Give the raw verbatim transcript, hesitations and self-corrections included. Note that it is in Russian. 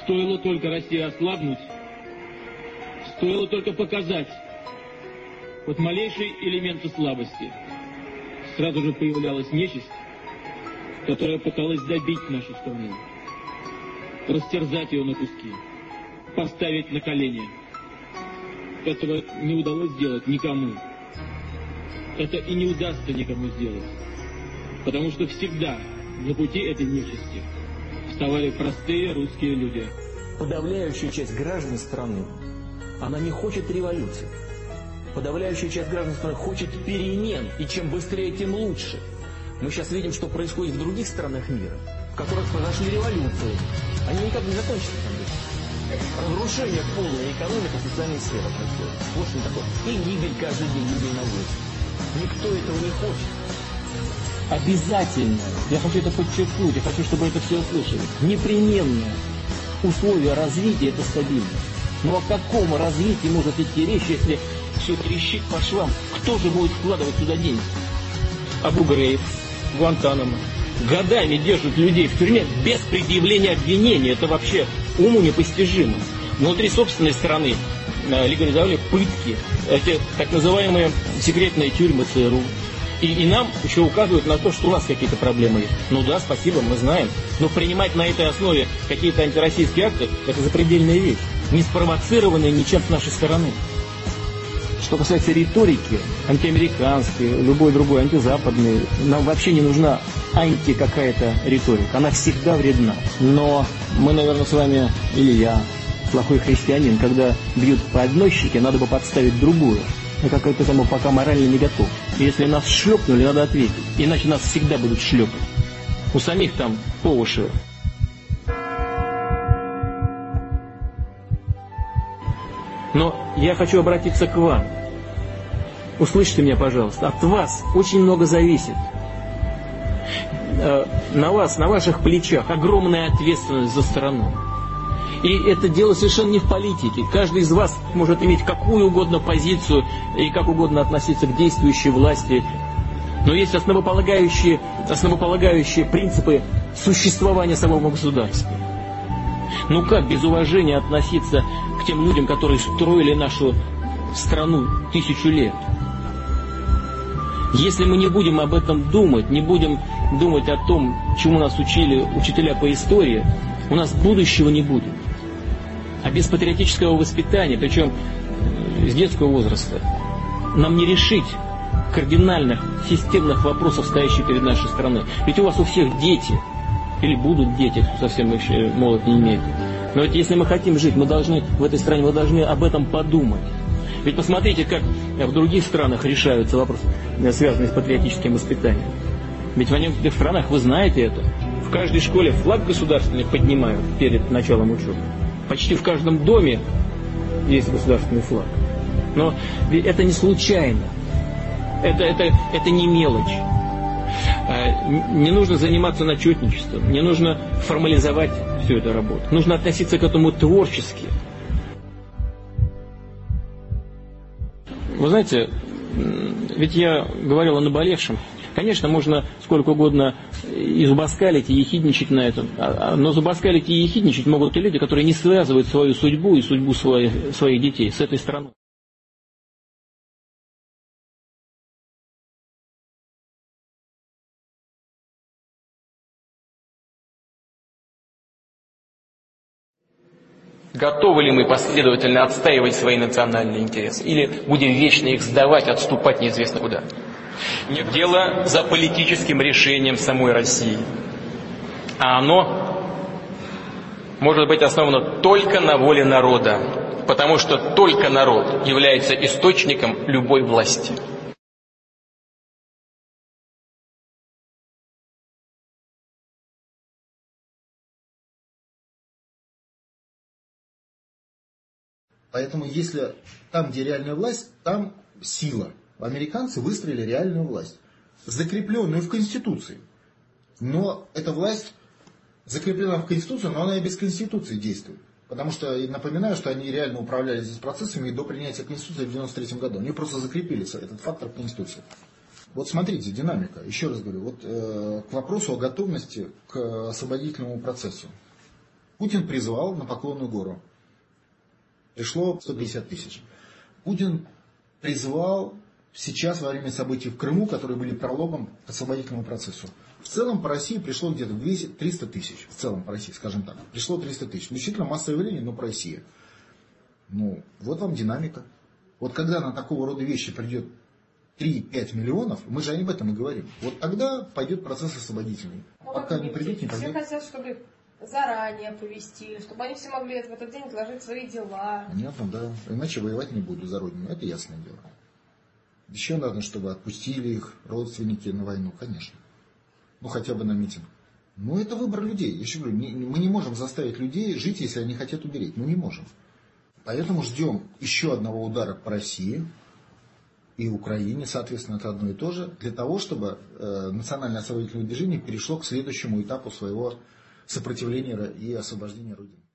Стоило только России ослабнуть, стоило только показать хоть малейший элемент слабости, сразу же появлялась нечисть, которая пыталась добить нашу страну, растерзать ее на куски, поставить на колени. Этого не удалось сделать никому. Это и не удастся никому сделать. Потому что всегда на пути этой нечисти вставали простые русские люди. Подавляющая часть граждан страны, она не хочет революции. Подавляющая часть граждан страны хочет перемен, и чем быстрее, тем лучше. Мы сейчас видим, что происходит в других странах мира, в которых произошли революции. Они никак не закончатся там. Разрушение полной экономики, социальной сферы происходит. Вот что такое. И гибель каждый день людей на улице. Никто этого не хочет. Обязательно, я хочу это подчеркнуть, я хочу, чтобы это все услышали, непременное условие развития – это стабильность. Но о каком развитии может идти речь, если все трещит по швам? Кто же будет вкладывать туда деньги? Абу Грейб, Гуантанамо. Годами держат людей в тюрьме без предъявления обвинения. Это вообще уму непостижимо. Внутри собственной страны легализовали пытки, эти так называемые секретные тюрьмы ЦРУ. И, и нам еще указывают на то, что у нас какие-то проблемы есть. Ну да, спасибо, мы знаем. Но принимать на этой основе какие-то антироссийские акты – это запредельная вещь, не спровоцированная ничем с нашей стороны. Что касается риторики, антиамериканской, любой другой, антизападной, нам вообще не нужна анти какая-то риторика. Она всегда вредна. Но мы, наверное, с вами, или я, плохой христианин, когда бьют по одной щеке, надо бы подставить другую. Я как-то к этому пока морально не готов. И если нас шлепнули, надо ответить. Иначе нас всегда будут шлепать. У самих там по уши. Но я хочу обратиться к вам. Услышьте меня, пожалуйста. От вас очень много зависит. На вас, на ваших плечах огромная ответственность за страну. И это дело совершенно не в политике. Каждый из вас может иметь какую угодно позицию и как угодно относиться к действующей власти. Но есть основополагающие, основополагающие принципы существования самого государства. Ну как без уважения относиться к тем людям, которые строили нашу страну тысячу лет? Если мы не будем об этом думать, не будем думать о том, чему нас учили учителя по истории, у нас будущего не будет. А без патриотического воспитания, причем с детского возраста, нам не решить кардинальных, системных вопросов, стоящих перед нашей страной. Ведь у вас у всех дети, или будут дети, кто совсем еще молод не имеет. Но ведь если мы хотим жить, мы должны в этой стране, мы должны об этом подумать. Ведь посмотрите, как в других странах решаются вопросы, связанные с патриотическим воспитанием. Ведь в некоторых странах, вы знаете это, в каждой школе флаг государственный поднимают перед началом учебы. Почти в каждом доме есть государственный флаг. Но это не случайно. Это, это, это не мелочь. Не нужно заниматься начетничеством, не нужно формализовать всю эту работу. Нужно относиться к этому творчески. Вы знаете, ведь я говорил о наболевшем. Конечно, можно сколько угодно и зубоскалить, и ехидничать на этом. Но зубоскалить и ехидничать могут те люди, которые не связывают свою судьбу и судьбу своих, своих детей с этой страной. Готовы ли мы последовательно отстаивать свои национальные интересы? Или будем вечно их сдавать, отступать неизвестно куда? Нет, дело за политическим решением самой России. А оно может быть основано только на воле народа. Потому что только народ является источником любой власти. Поэтому если там, где реальная власть, там сила. Американцы выстроили реальную власть, закрепленную в Конституции. Но эта власть закреплена в Конституции, но она и без Конституции действует. Потому что, напоминаю, что они реально управляли здесь процессами и до принятия Конституции в девяносто третьем году. Они просто закрепили этот фактор в Конституции. Вот смотрите, динамика. Еще раз говорю, вот э, к вопросу о готовности к освободительному процессу. Путин призвал на Поклонную гору. Пришло сто пятьдесят тысяч. Путин призвал сейчас во время событий в Крыму, которые были прологом к освободительному процессу. В целом по России пришло где-то триста тысяч. В целом по России, скажем так. Пришло триста тысяч. Действительно массовое явление, но по России. Ну, вот вам динамика. Вот когда на такого рода вещи придет три-пять миллионов, мы же об этом и говорим, вот тогда пойдет процесс освободительный. Ну, пока не придет, не пойдет. Все хотят, чтобы заранее повестили, чтобы они все могли в этот день отложить свои дела. Понятно, да. Иначе воевать не буду за родину. Это ясное дело. Еще надо, чтобы отпустили их родственники на войну, конечно. Ну, хотя бы на митинг. Но это выбор людей. Я еще говорю, не, мы не можем заставить людей жить, если они хотят умереть. Мы не можем. Поэтому ждем еще одного удара по России и Украине, соответственно, это одно и то же, для того, чтобы э, национальное освободительное движение перешло к следующему этапу своего сопротивления и освобождения Родины.